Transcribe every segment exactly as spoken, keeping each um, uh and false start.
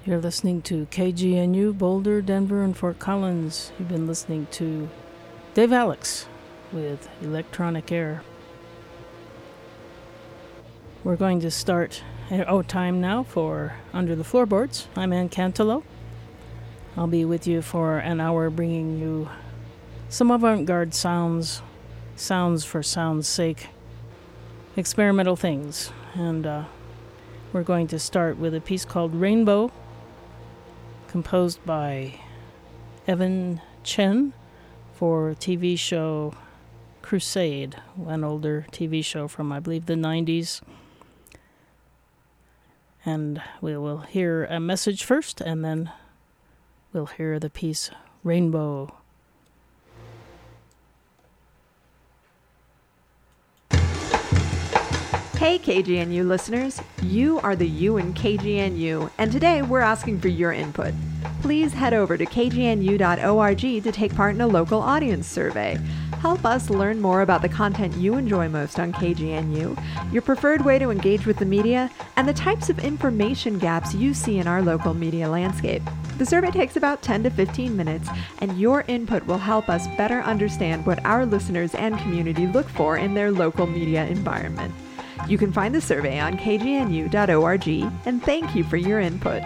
You're listening to K G N U, Boulder, Denver, and Fort Collins. You've been listening to Dave Alex with Electronic Air. We're going to start, oh, time now for Under the Floorboards. I'm Ann Cantelo. I'll be with you for an hour bringing you some avant-garde sounds, sounds for sound's sake, experimental things. And uh, we're going to start with a piece called Rainbow, composed by Evan Chen for T V show Crusade, an older T V show from, I believe, the nineties. And we will hear a message first, and then we'll hear the piece Rainbow. Hey K G N U listeners, you are the you in K G N U, and today we're asking for your input. Please head over to k g n u dot org to take part in a local audience survey. Help us learn more about the content you enjoy most on K G N U, your preferred way to engage with the media, and the types of information gaps you see in our local media landscape. The survey takes about ten to fifteen minutes, and your input will help us better understand what our listeners and community look for in their local media environment. You can find the survey on k g n u dot org, and thank you for your input.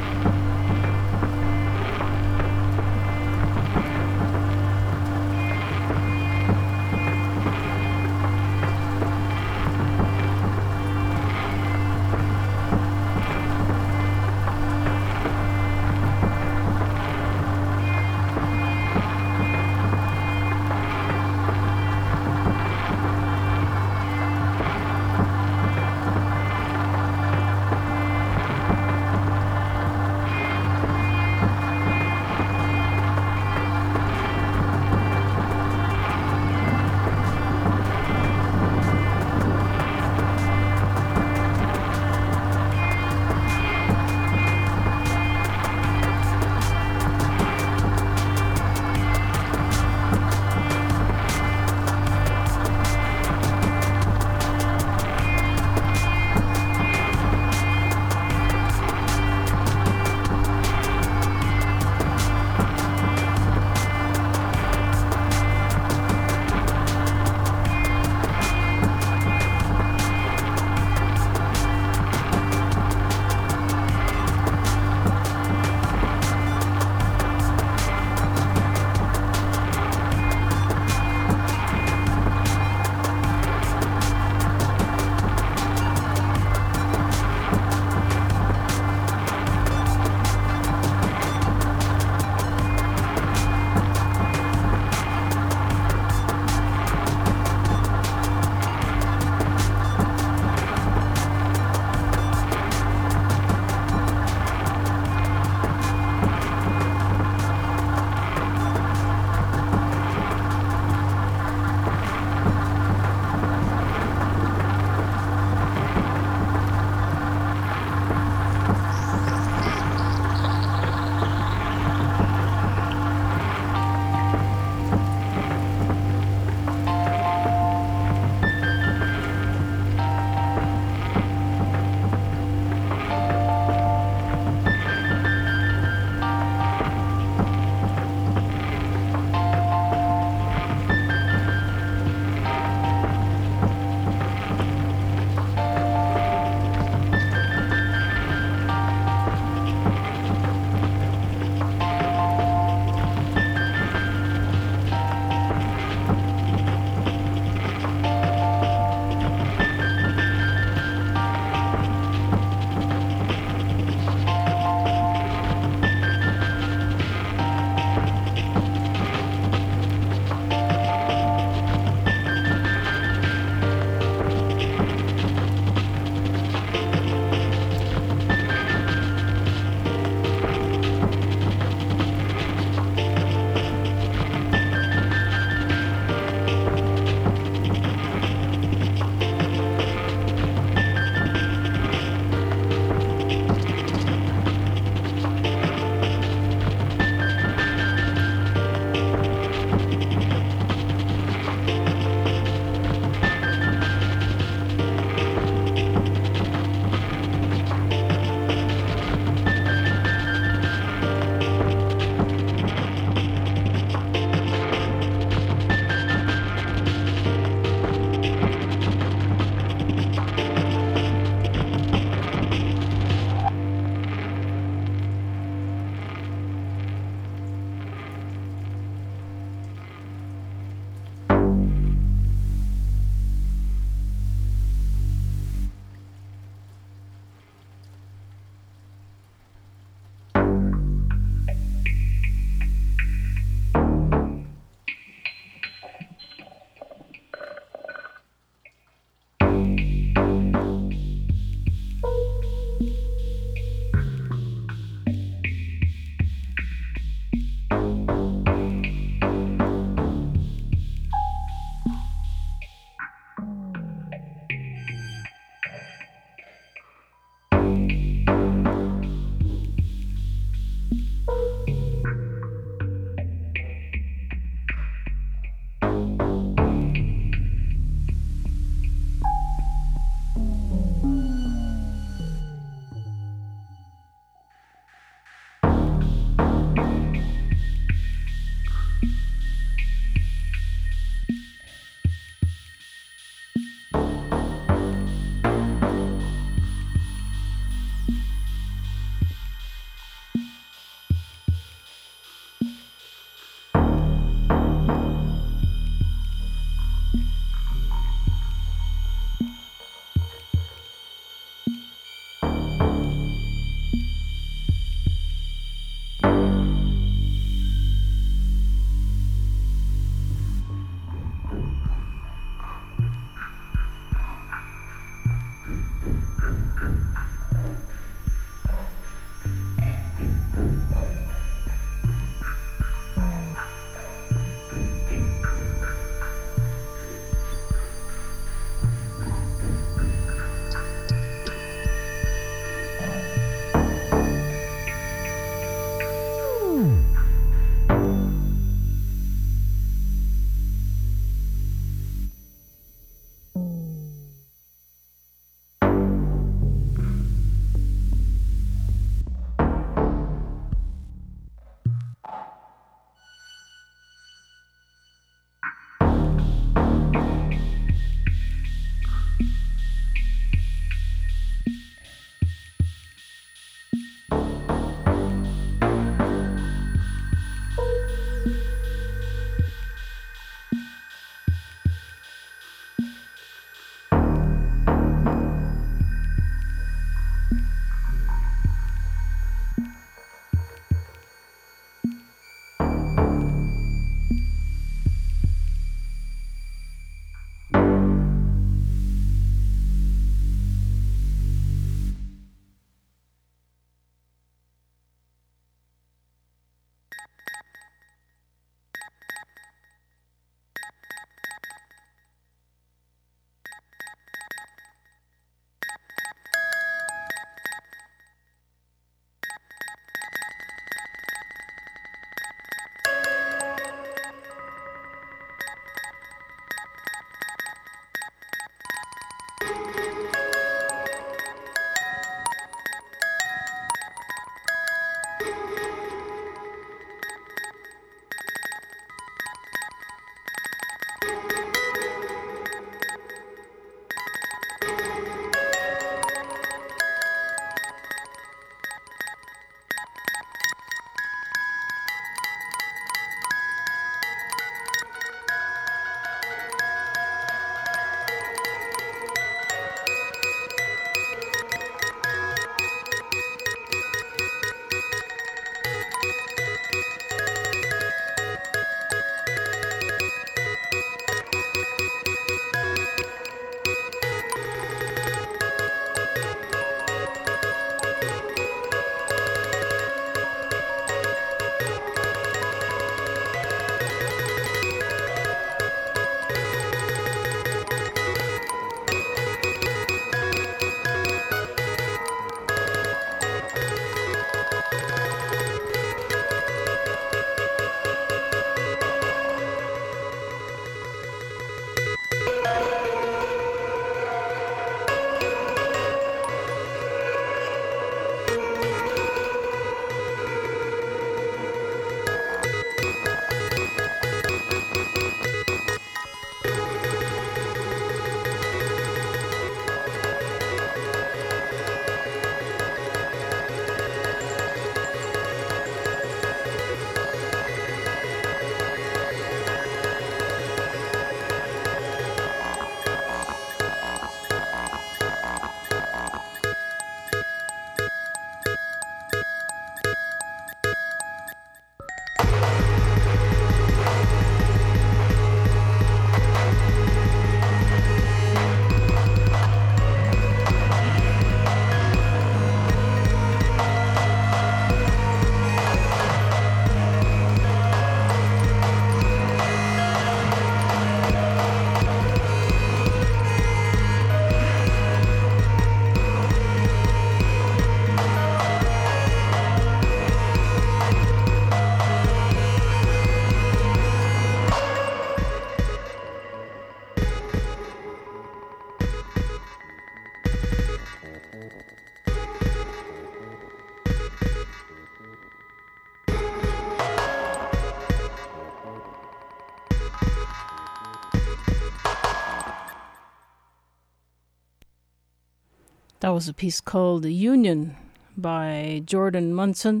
That was a piece called Union by Jordan Munson.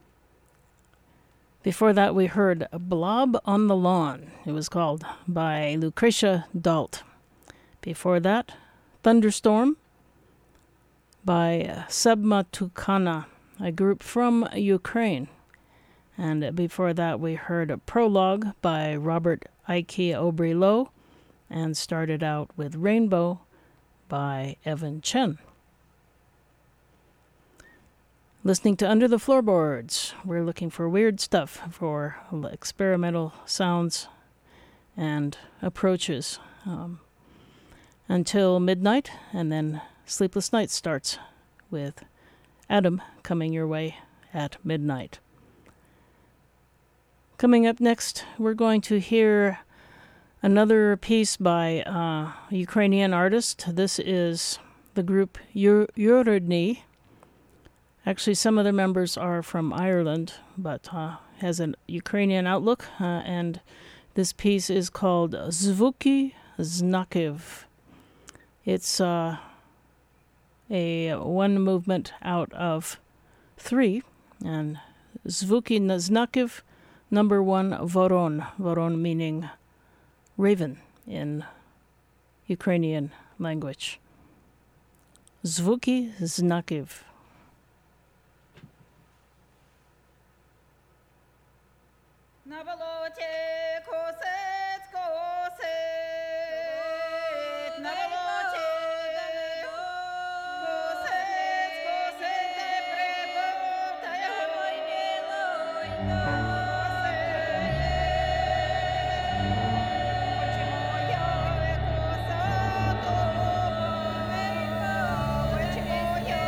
Before that, we heard Blob on the Lawn. It was called by Lucretia Dalt. Before that, Thunderstorm by Sebma Tukana, a group from Ukraine. And before that, we heard a Prologue by Robert Ike Aubry-Lowe and started out with Rainbow by Evan Chen. Listening to Under the Floorboards, we're looking for weird stuff, for experimental sounds and approaches um, until midnight, and then Sleepless Night starts with Adam coming your way at midnight. Coming up next, we're going to hear another piece by uh, a Ukrainian artist. This is the group Yurodny. Actually, some of the members are from Ireland, but uh, has a Ukrainian outlook. Uh, and this piece is called Zvuki Znakiv. It's uh, a one movement out of three. And Zvuki Znakiv, number one, Voron. Voron meaning raven in Ukrainian language. Zvuki Znakiv. На болоті косець косить, на болоті косець косить, та й прибув, та його й милуй косить. Очі моя коса тобою, очі моя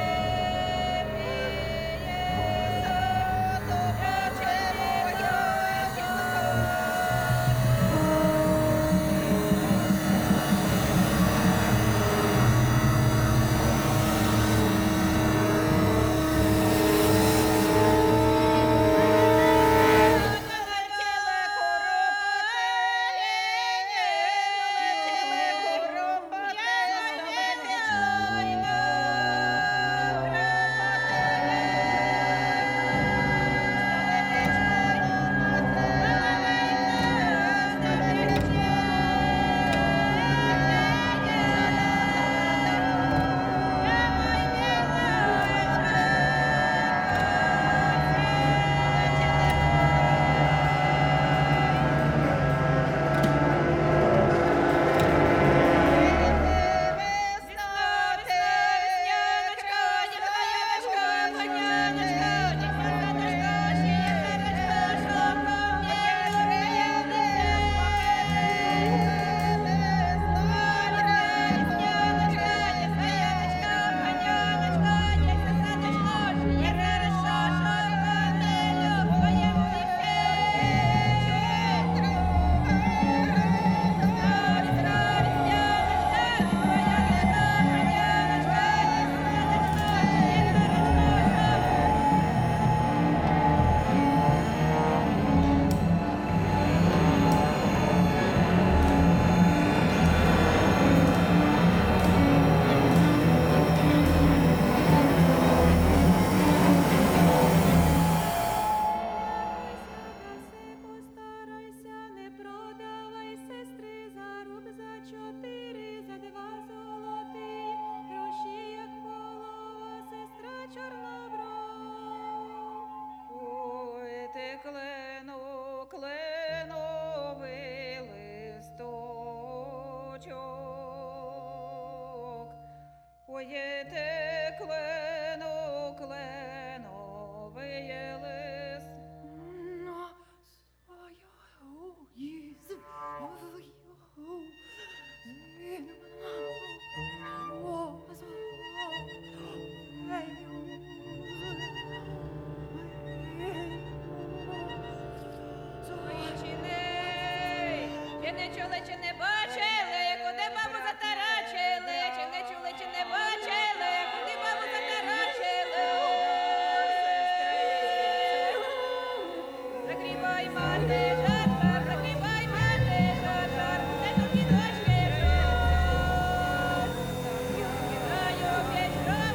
Клену, кленовий листочок. Ой, те клену, кленовий лист. На свою Чи не чули, чи не бачили, куди бабу затарачили? Чи не чули, чи не бачили, куди бабу затарачили? Закривай, мати, жар-жар, закривай, мати, жар-жар, де тут і дочки жар. Кидаю п'ять жар.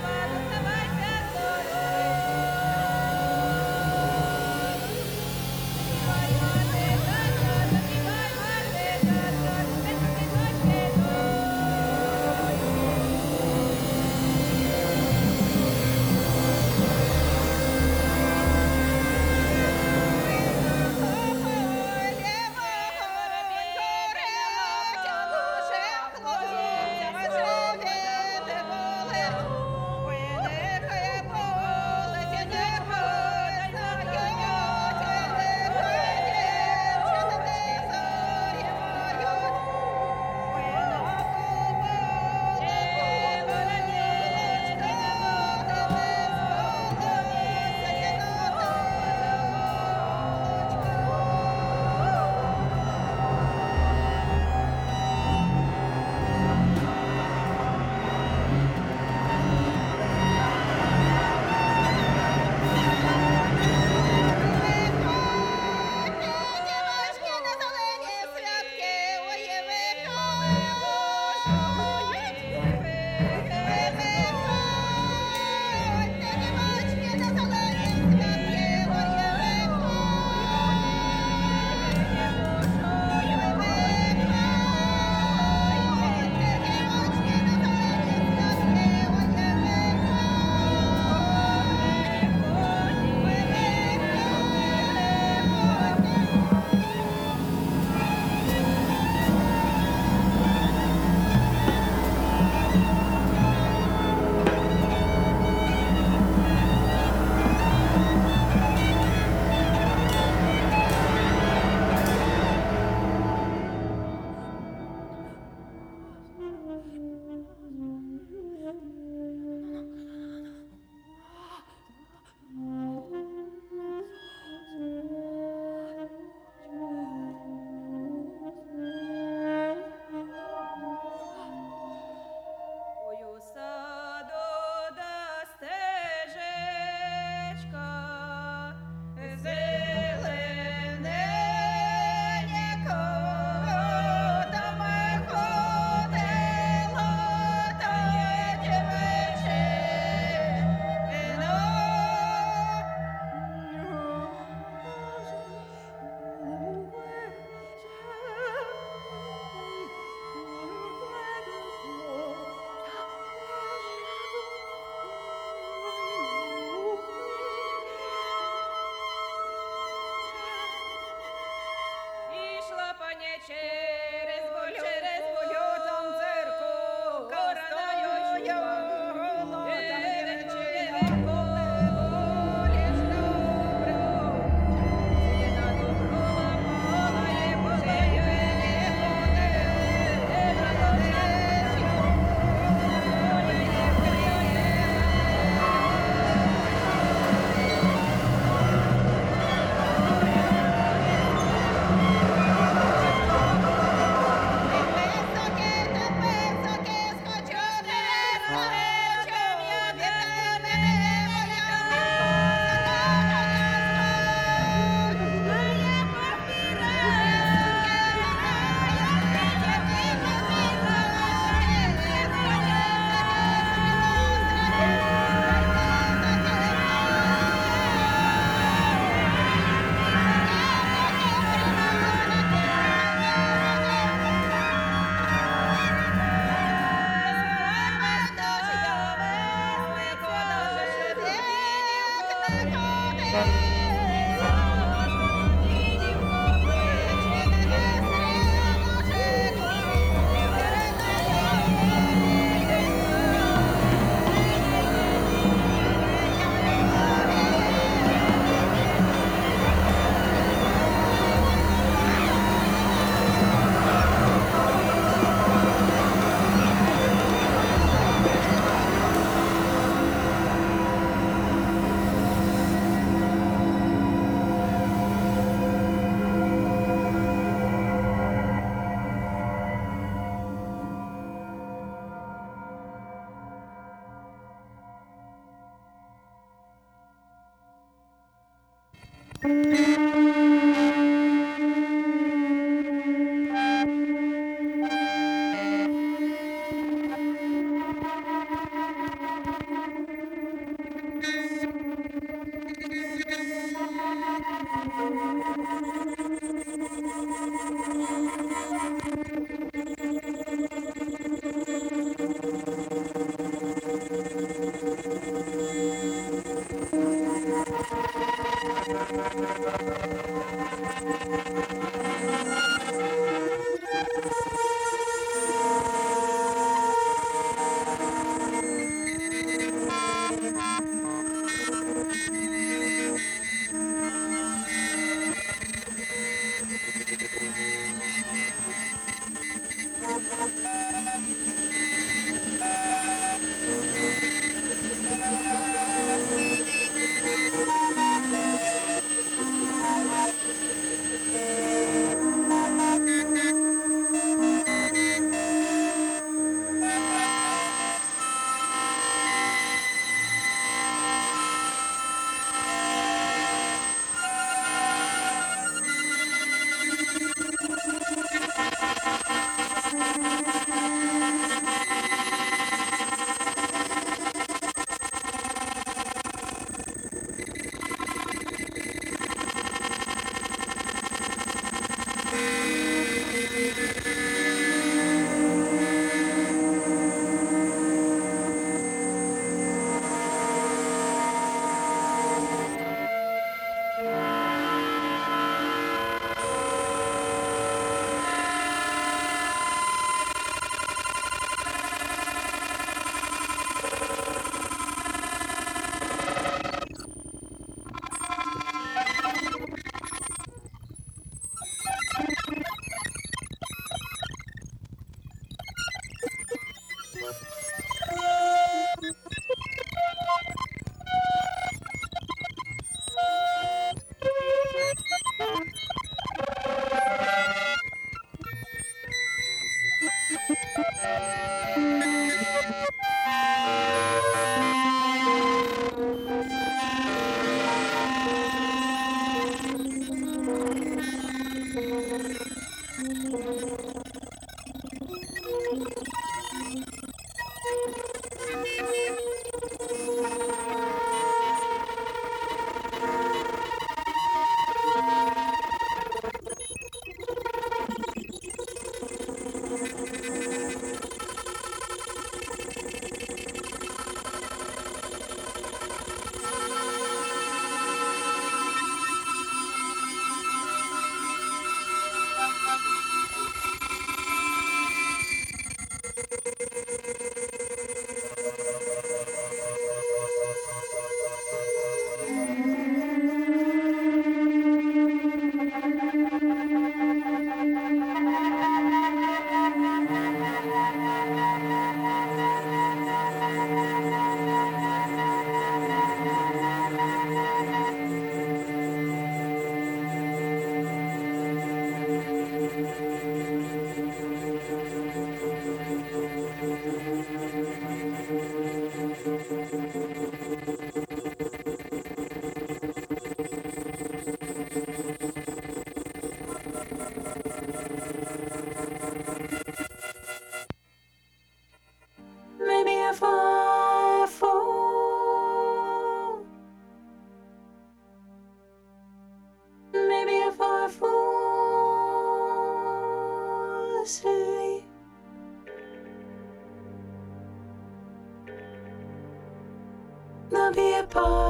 There'll be a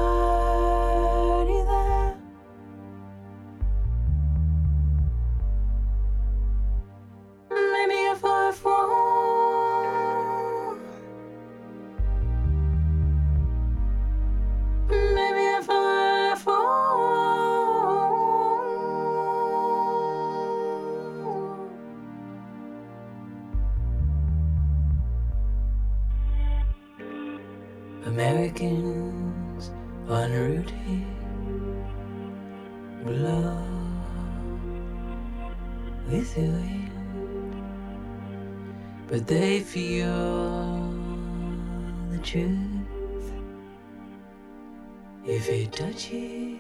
party there. Maybe if I fall, maybe if I fall, Americans en route blow with the wind, but they feel the truth if it touches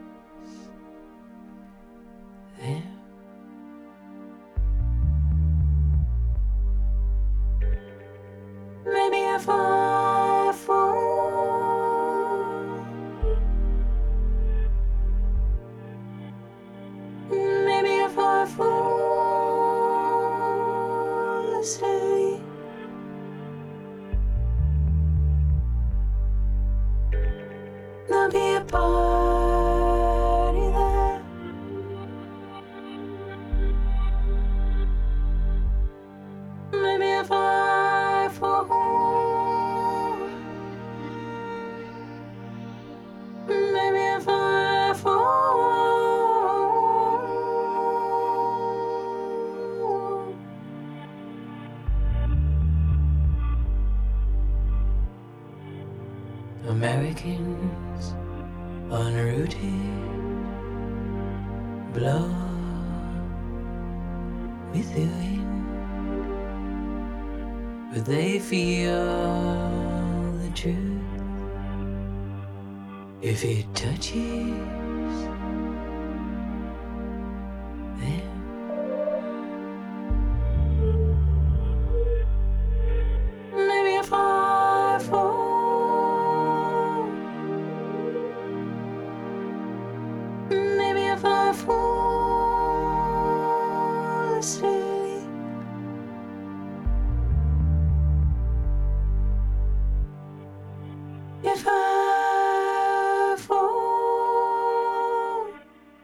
them. Maybe if I fall, maybe if I fall asleep, there'll be a party Americans unrooted blow with the wind, but they feel the truth if it touches them. Maybe if I fall, maybe if I fall asleep, if I fall,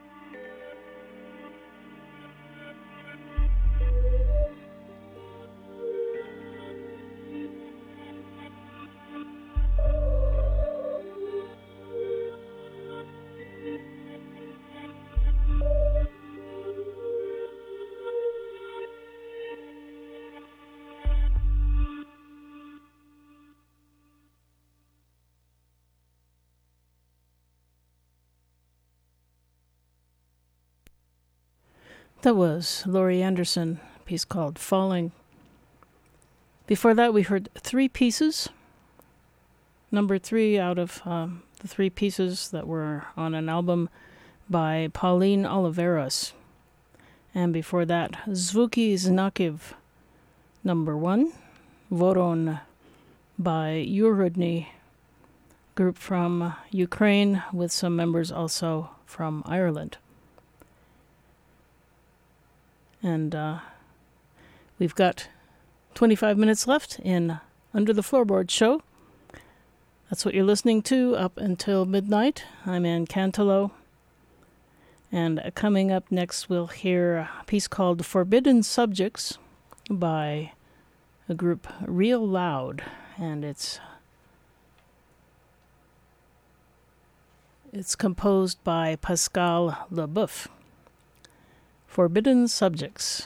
That was Laurie Anderson, a piece called Falling. Before that, we heard three pieces. Number three out of um, the three pieces that were on an album by Pauline Oliveras. And before that, Zvuki Znakiv, number one, Voron by Urudny, group from Ukraine with some members also from Ireland. And uh, we've got twenty-five minutes left in Under the Floorboard show. That's what you're listening to up until midnight. I'm Ann Cantelo. And uh, coming up next, we'll hear a piece called Forbidden Subjects by a group Real Loud. And it's it's composed by Pascal Leboeuf. Forbidden Subjects.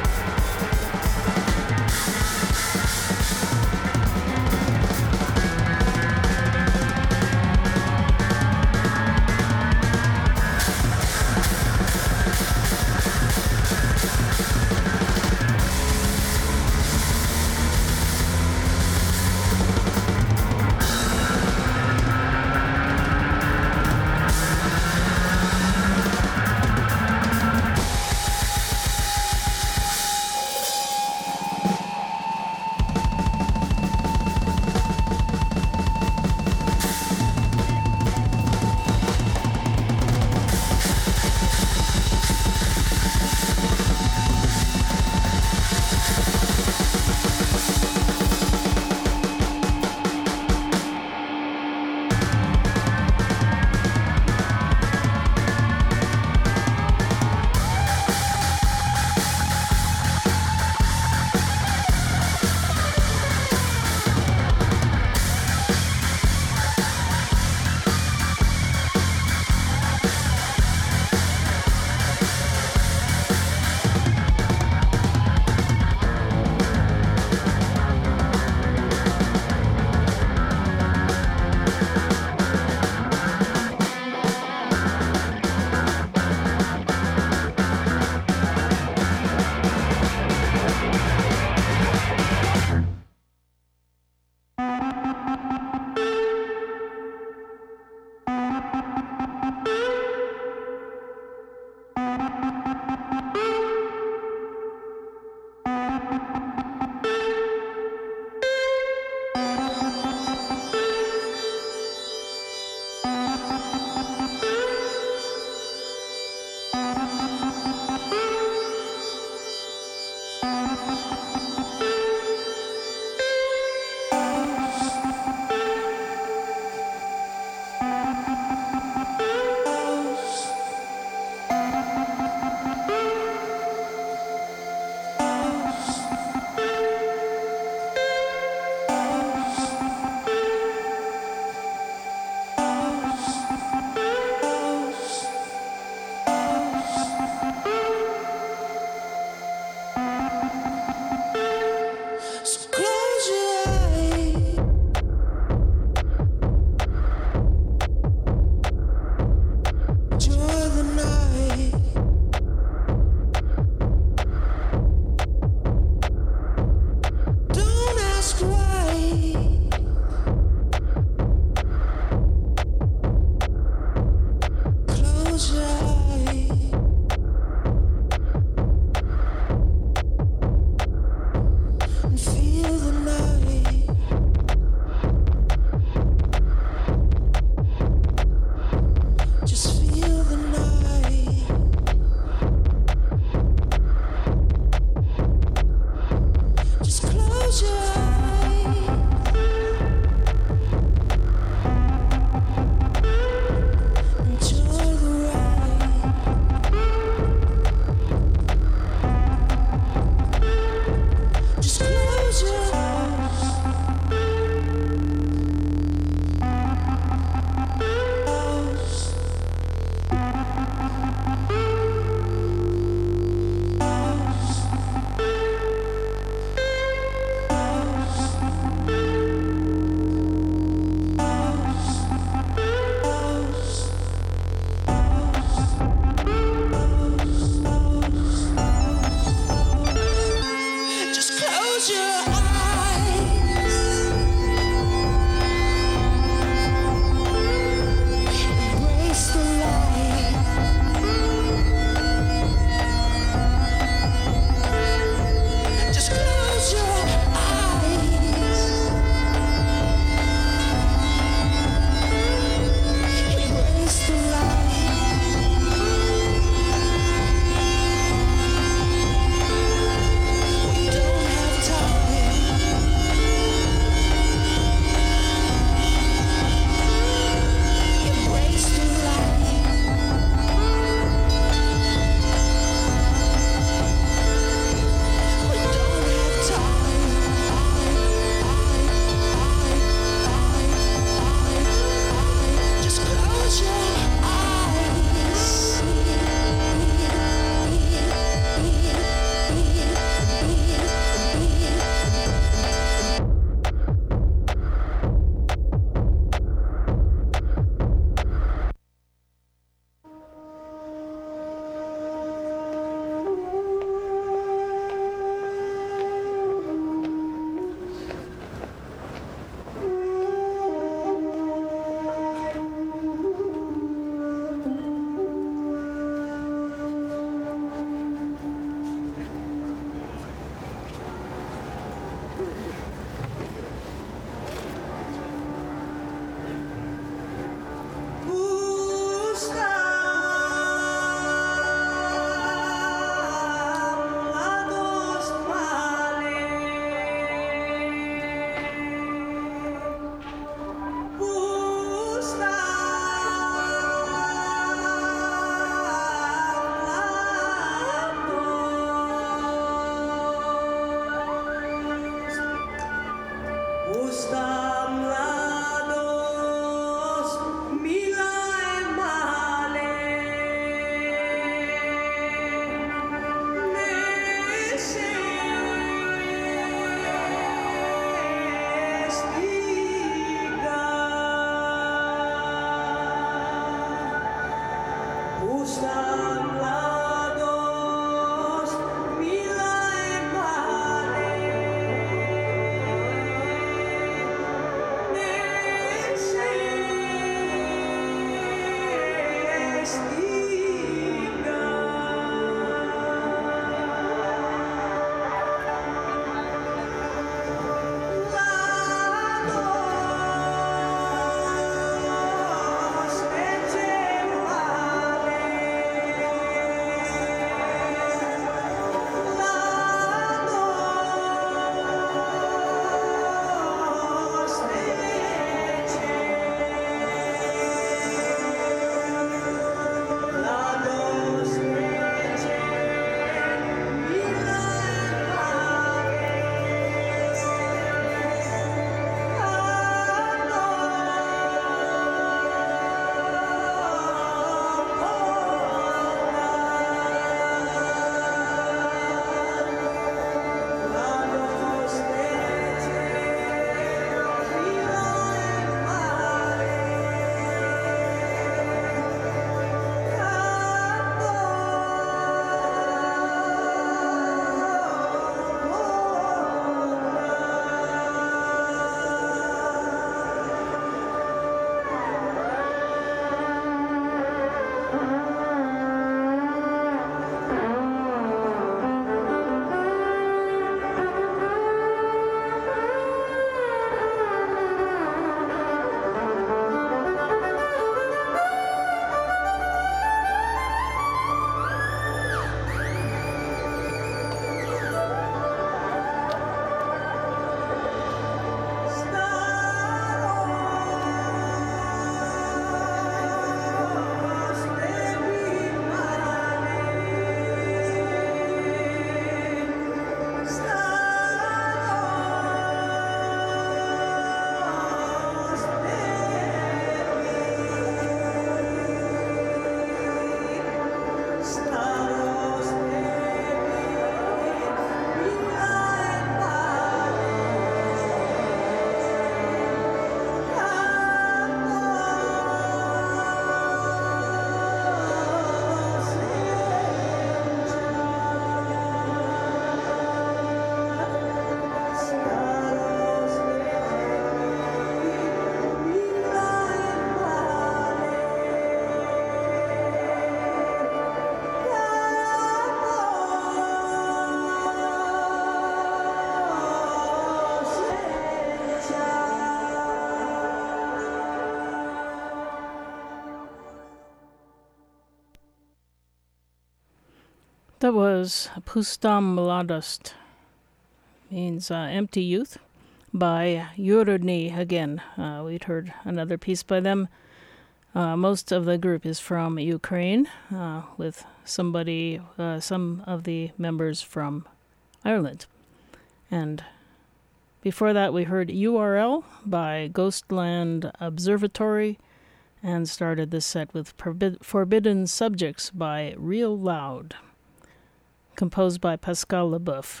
That was Pustam Mladost, means uh, Empty Youth, by Yurodny again. Uh, we'd heard another piece by them. Uh, most of the group is from Ukraine, uh, with somebody, uh, some of the members from Ireland. And before that, we heard U R L by Ghostland Observatory, and started this set with Forbid- Forbidden Subjects by Real Loud, composed by Pascal Leboeuf.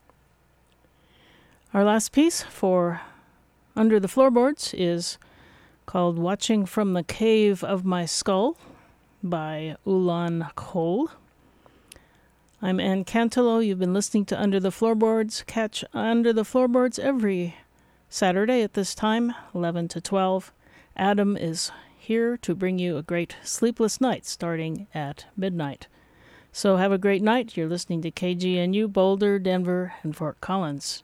Our last piece for Under the Floorboards is called Watching from the Cave of My Skull by Ulan Kol. I'm Ann Cantillo. You've been listening to Under the Floorboards. Catch Under the Floorboards every Saturday at this time, eleven to twelve. Adam is here to bring you a great sleepless night starting at midnight. So have a great night. You're listening to K G N U, Boulder, Denver, and Fort Collins.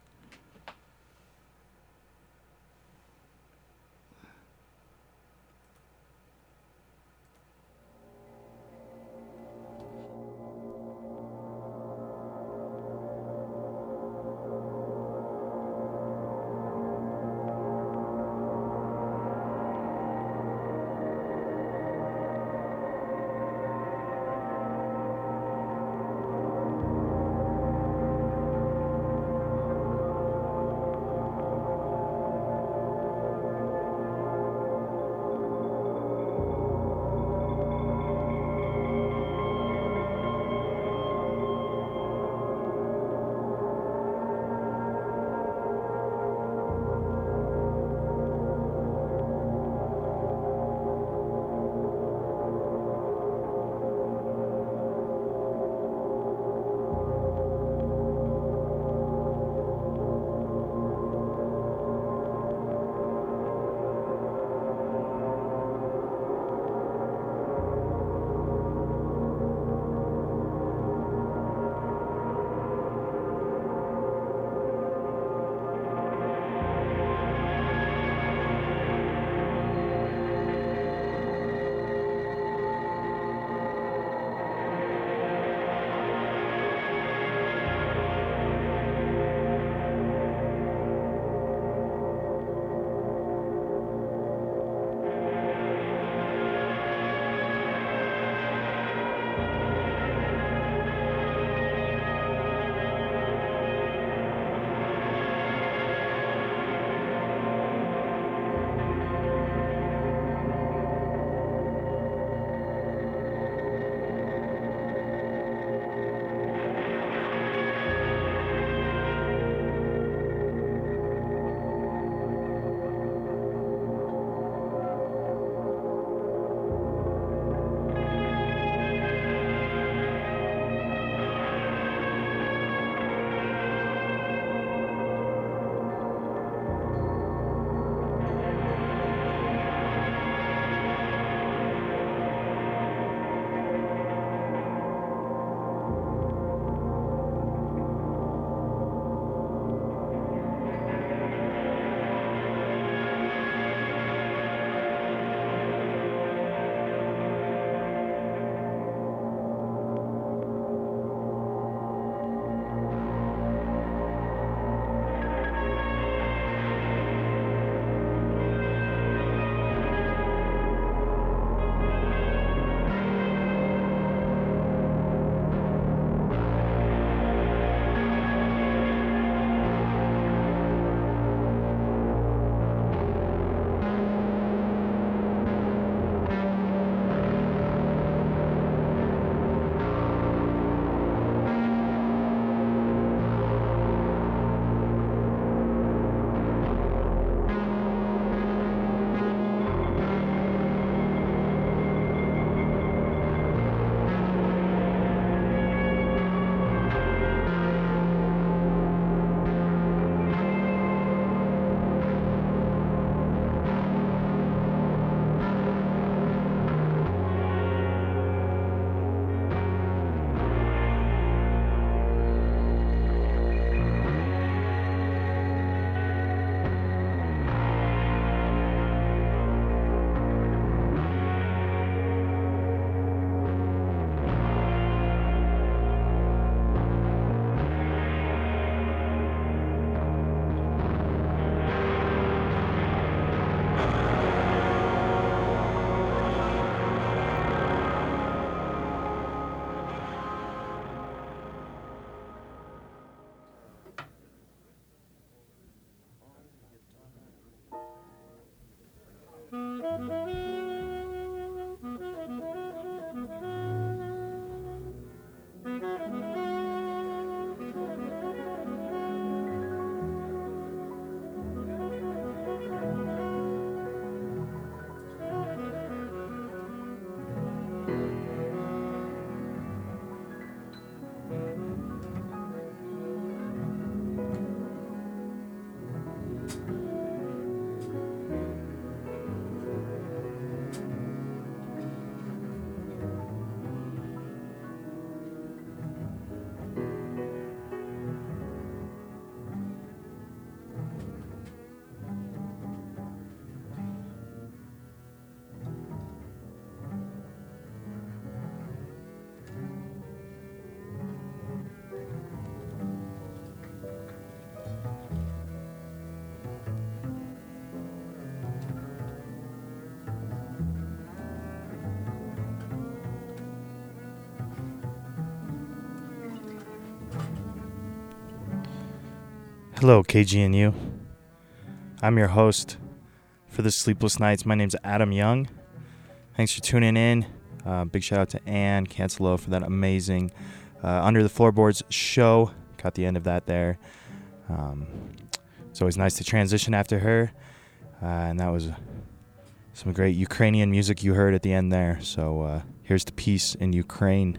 Hello, K G N U. I'm your host for the Sleepless Nights. My name's Adam Young. Thanks for tuning in. Uh, big shout out to Ann Cancelo for that amazing uh, Under the Floorboards show. Got the end of that there. Um, it's always nice to transition after her. Uh, and that was some great Ukrainian music you heard at the end there. So uh, here's the piece in Ukraine.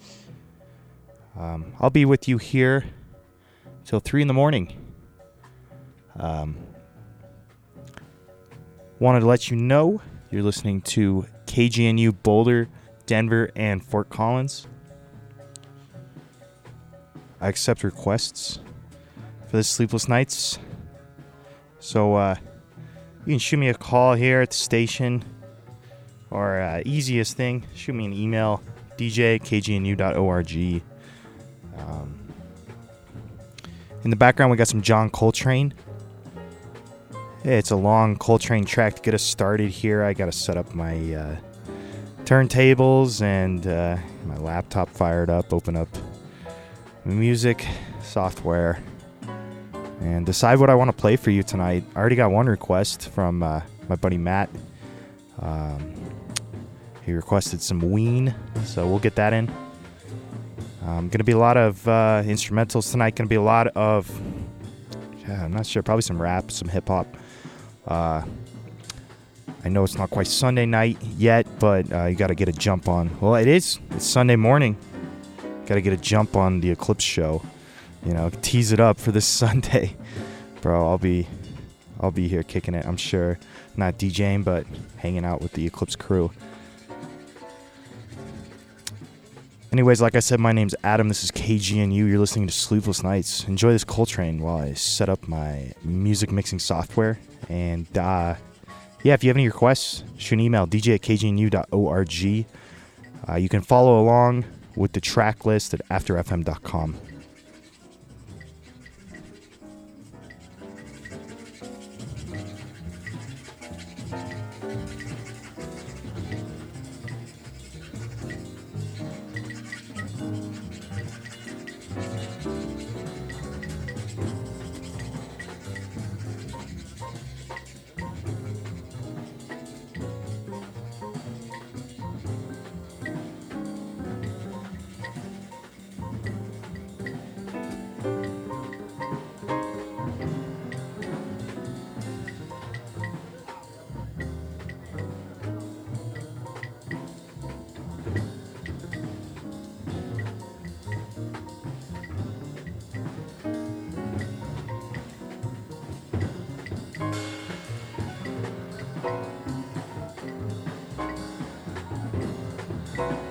Um, I'll be with you here till three in the morning. Um, wanted to let you know you're listening to K G N U Boulder, Denver, and Fort Collins. I accept requests for the Sleepless Nights. So uh, you can shoot me a call here at the station, or uh, easiest thing, shoot me an email, d j at k g n u dot org. Um, in the background, we got some John Coltrane. It's a long Coltrane track to get us started here. I got to set up my uh, turntables and uh, my laptop fired up, open up music software, and decide what I want to play for you tonight. I already got one request from uh, my buddy Matt. Um, he requested some Ween, so we'll get that in. Um, going to be a lot of uh, instrumentals tonight. Going to be a lot of, yeah, I'm not sure, probably some rap, some hip hop. Uh, I know it's not quite Sunday night yet, but uh, you got to get a jump on. Well, it is. It's Sunday morning. Got to get a jump on the Eclipse show. You know, tease it up for this Sunday, bro. I'll be, I'll be here kicking it. I'm sure, not DJing, but hanging out with the Eclipse crew. Anyways, like I said, my name's Adam. This is K G N U. You're listening to Sleepless Nights. Enjoy this Coltrane while I set up my music mixing software. And, uh, yeah, if you have any requests, shoot an email, d j at k g n u dot org. Uh, you can follow along with the track list at after f m dot com. Bye.